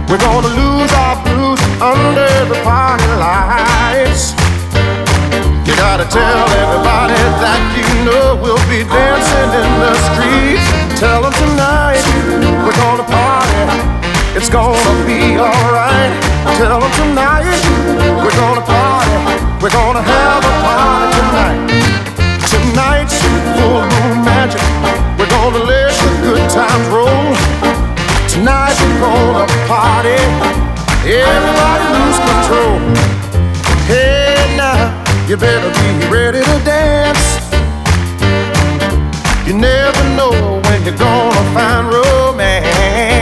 We're gonna lose our blues under the party lights. You gotta tell everybody that you know we'll be dancing in the streets. Tell them tonight we're gonna party, it's gonna be alright. Tell them tonight we're gonna party, we're gonna have a party tonight. Tonight's full moon magic, we're gonna let the good times roll. Tonight we're gonna party, everybody lose control. Hey now, you better be ready to dance. You never know when you're gonna find romance.